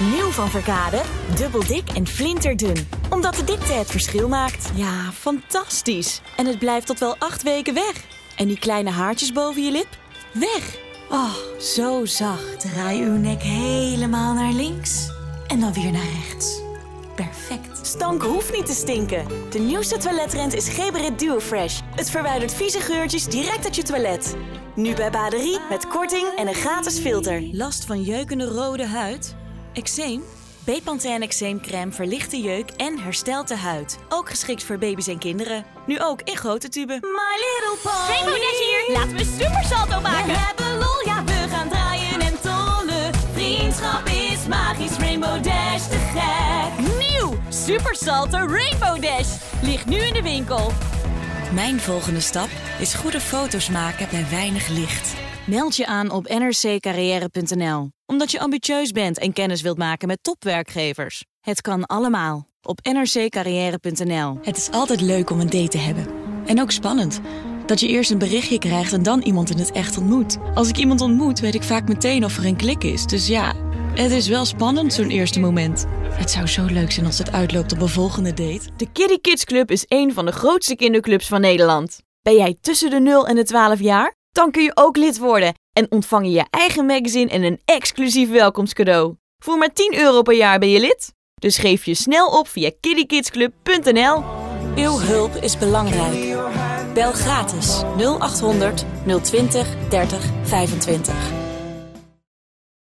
Nieuw van Verkade, dubbel dik en flinterdun. Omdat de dikte het verschil maakt. Ja, fantastisch. En het blijft tot wel 8 weken weg. En die kleine haartjes boven je lip? Weg. Oh, zo zacht. Draai uw nek helemaal naar links. En dan weer naar rechts. Perfect. Stanken hoeft niet te stinken. De nieuwste toilettrend is Geberit Duo Fresh. Het verwijdert vieze geurtjes direct uit je toilet. Nu bij Baderie met korting en een gratis filter. Last van jeukende rode huid? Eczeem? Bepanthen eczeemcrème verlicht de jeuk en herstelt de huid. Ook geschikt voor baby's en kinderen. Nu ook in grote tuben. My Little Pony. Rainbow Dash hier. Laten we super salto maken. We hebben lol, ja we gaan draaien en tollen. Vriendschap is magisch, Rainbow Dash te gek. Nieuw! Super salto Rainbow Dash. Ligt nu in de winkel. Mijn volgende stap is goede foto's maken bij weinig licht. Meld je aan op nrccarrière.nl. Omdat je ambitieus bent en kennis wilt maken met topwerkgevers. Het kan allemaal op nrccarrière.nl. Het is altijd leuk om een date te hebben. En ook spannend. Dat je eerst een berichtje krijgt en dan iemand in het echt ontmoet. Als ik iemand ontmoet, weet ik vaak meteen of er een klik is. Dus ja, het is wel spannend zo'n eerste moment. Het zou zo leuk zijn als het uitloopt op een volgende date. De Kitty Kids Club is een van de grootste kinderclubs van Nederland. Ben jij tussen de 0 en de 12 jaar? Dan kun je ook lid worden en ontvang je je eigen magazine en een exclusief welkomstcadeau. Voor maar €10 per jaar ben je lid. Dus geef je snel op via kittykidsclub.nl. Uw hulp is belangrijk. Bel gratis 0800 020 30 25.